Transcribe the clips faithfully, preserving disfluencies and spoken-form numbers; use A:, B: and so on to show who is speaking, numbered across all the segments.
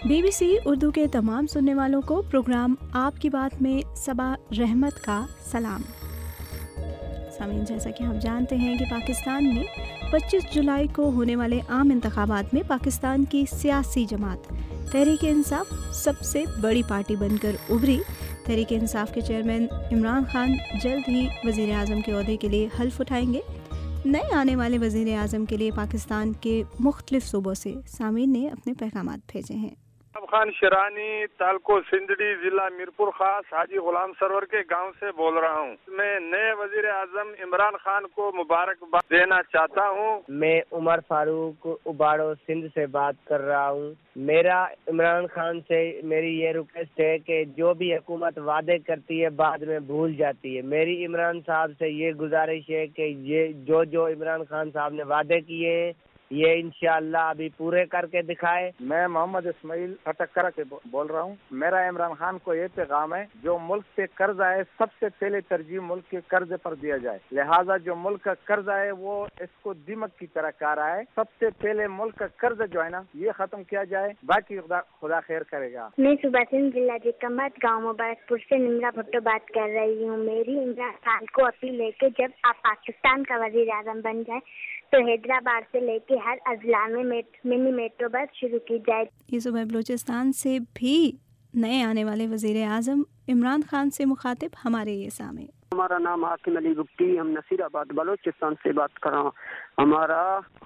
A: Be B C Urdu کے تمام سننے والوں کو پروگرام آپ کی بات میں صبا رحمت کا سلام۔ سامعین، جیسا کہ ہم جانتے ہیں کہ پاکستان میں پچیس جولائی کو ہونے والے عام انتخابات میں پاکستان کی سیاسی جماعت تحریک انصاف سب سے بڑی پارٹی بن کر ابھری۔ تحریک انصاف کے چیئرمین عمران خان جلد ہی وزیر اعظم کے عہدے کے لیے حلف اٹھائیں گے۔ نئے آنے والے وزیر اعظم کے لیے پاکستان کے مختلف صوبوں سے سامعین نے اپنے پیغامات بھیجے ہیں۔
B: خان شیرانی، تعلقہ سندھڑی، ضلع میرپور خاص، حاجی غلام سرور کے گاؤں سے بول رہا ہوں۔ میں نئے وزیر اعظم عمران خان کو مبارکباد دینا چاہتا ہوں۔
C: میں عمر فاروق اباڑو سندھ سے بات کر رہا ہوں۔ میرا عمران خان سے میری یہ ریکویسٹ ہے کہ جو بھی حکومت وعدے کرتی ہے بعد میں بھول جاتی ہے۔ میری عمران صاحب سے یہ گزارش ہے کہ یہ جو جو عمران خان صاحب نے وعدے کیے ہیں یہ انشاءاللہ ابھی پورے کر کے دکھائے۔
D: میں محمد اسماعیل ٹھٹکرا سے بول رہا ہوں۔ میرا عمران خان کو یہ پیغام ہے، جو ملک سے قرض آئے سب سے پہلے ترجیح ملک کے قرض پر دیا جائے، لہٰذا جو ملک کا قرض آئے وہ اس کو دیمک کی طرح کھا رہا ہے۔ سب سے پہلے ملک کا قرض جو ہے نا یہ ختم کیا جائے، باقی خدا خدا خیر کرے گا۔
E: میں صبح سنگھ ضلع جکمت گاؤں مبارک پور سے نمرا بھٹو بات کر رہی ہوں۔ میری عمران خان کو اپیل ہے کہ جب آپ پاکستان کا وزیر اعظم بن جائے تو حیدرآباد سے لے کے ہر اضلاع میں منی میٹرو بس شروع کی جائے۔
A: یہ صوبہ بلوچستان سے بھی نئے آنے والے وزیر اعظم عمران خان سے مخاطب ہمارے یہ سامع۔
F: ہمارا نام حاکم علی گپتی، ہم نصیر آباد بلوچستان سے بات کر رہا ہوں۔ ہمارا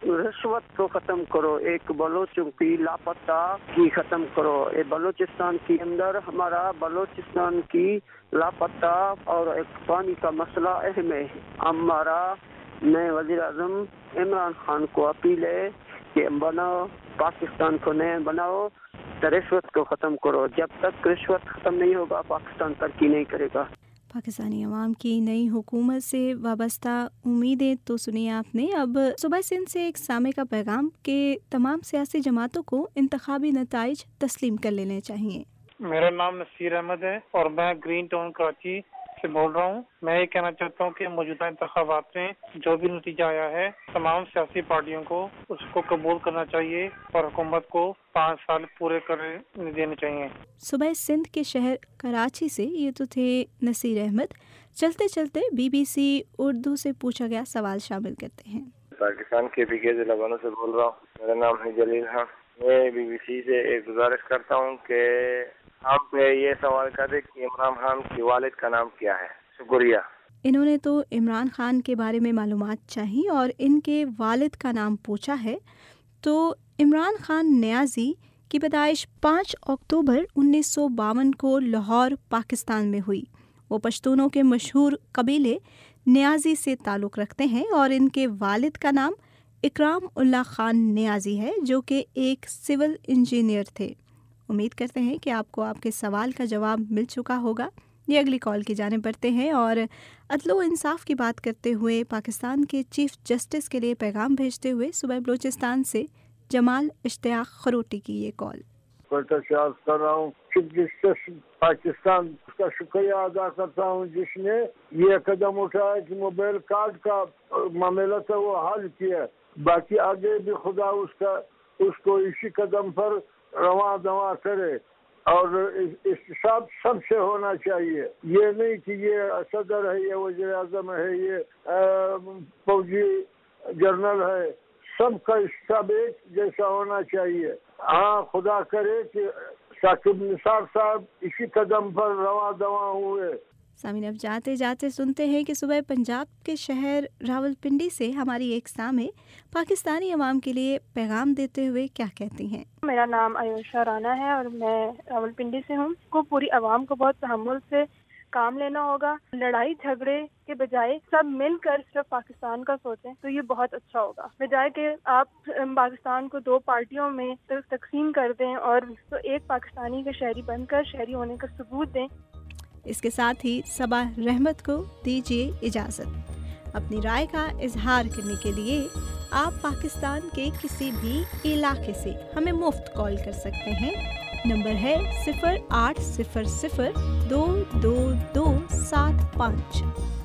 F: رشوت کو ختم کرو، ایک بلوچوں کی لاپتہ کی ختم کرو۔ یہ بلوچستان کے اندر ہمارا بلوچستان کی لاپتہ اور ایک پانی کا مسئلہ اہم ہے۔ ہمارا نئے وزیر اعظم عمران خان کو اپیل ہے کہ بناؤ پاکستان کو نئے بناؤ، رشوت کو ختم کرو۔ جب تک رشوت ختم نہیں ہوگا پاکستان ترقی نہیں کرے گا۔
A: پاکستانی عوام کی نئی حکومت سے وابستہ امیدیں تو سنی آپ نے۔ اب صوبہ سندھ سے ایک سامع کا پیغام کہ تمام سیاسی جماعتوں کو انتخابی نتائج تسلیم کر لینے چاہیے۔
G: میرا نام نصیر احمد ہے اور میں گرین ٹاؤن کراچی سے بول رہا ہوں۔ میں یہ کہنا چاہتا ہوں کہ موجودہ انتخابات میں جو بھی نتیجہ آیا ہے تمام سیاسی پارٹیوں کو اس کو قبول کرنا چاہیے اور حکومت کو پانچ سال پورے کرنے دینے چاہیے۔
A: صوبہ سندھ کے شہر کراچی سے یہ تو تھے نصیر احمد۔ چلتے چلتے بی بی سی اردو سے پوچھا گیا سوال شامل کرتے ہیں۔
H: پاکستان کے پی کے ضلع بنو سے بول رہا ہوں۔ میرا نام ہے جلیل ہے۔ میں بی بی سی سے ایک گزارش کرتا ہوں کہ آپ پہ یہ سوال کر دیں کہ عمران خان کے والد کا نام کیا ہے۔ شکریہ۔
A: انہوں نے تو عمران خان کے بارے میں معلومات چاہی اور ان کے والد کا نام پوچھا ہے۔ تو عمران خان نیازی کی پیدائش پانچ اکتوبر انیس سو باون کو لاہور پاکستان میں ہوئی۔ وہ پشتونوں کے مشہور قبیلے نیازی سے تعلق رکھتے ہیں اور ان کے والد کا نام اکرام اللہ خان نیازی ہے، جو کہ ایک سول انجینئر تھے۔ امید کرتے ہیں کہ آپ کو آپ کے سوال کا جواب مل چکا ہوگا۔ یہ اگلی کال کی جانب بڑھتے ہیں اور عدل و انصاف کی بات کرتے ہوئے پاکستان کے چیف جسٹس کے لیے پیغام بھیجتے ہوئے صوبہ بلوچستان سے جمال اشتیاق خروٹی کی یہ کال۔
I: کر رہا ہوں چیف جسٹس پاکستان کا شکریہ ادا کرتا ہوں جس نے یہ قدم اٹھایا کہ موبائل کارڈ کا معاملہ تھا وہ حل کیا۔ باقی آگے بھی خدا اس کا اس کو اسی قدم پر رواں دواں کرے اور احتساب سب سے ہونا چاہیے۔ یہ نہیں کہ یہ صدر ہے، یہ وزیر اعظم ہے، یہ فوجی جنرل ہے، سب کا احتساب ایک جیسا ہونا چاہیے۔ ہاں خدا کرے کہ ثاقب نثار صاحب اسی قدم پر رواں دواں ہوئے۔
A: سامعین، اب جاتے جاتے سنتے ہیں کہ صبح پنجاب کے شہر راول پنڈی سے ہماری ایک سامع پاکستانی عوام کے لیے پیغام دیتے ہوئے کیا کہتی ہیں۔
J: میرا نام ایوشا رانا ہے اور میں راول پنڈی سے ہوں۔ کو پوری عوام کو بہت تحمل سے کام لینا ہوگا۔ لڑائی جھگڑے کے بجائے سب مل کر صرف پاکستان کا سوچیں تو یہ بہت اچھا ہوگا، بجائے کہ آپ پاکستان کو دو پارٹیوں میں تقسیم کر دیں اور تو ایک پاکستانی کے شہری بن کر شہری ہونے کا ثبوت دیں۔
A: اس کے ساتھ ہی صبا رحمت کو دیجیے اجازت۔ اپنی رائے کا اظہار کرنے کے لیے آپ پاکستان کے کسی بھی علاقے سے ہمیں مفت کال کر سکتے ہیں۔ نمبر ہے صفر آٹھ صفر صفر دو دو دو سات پانچ۔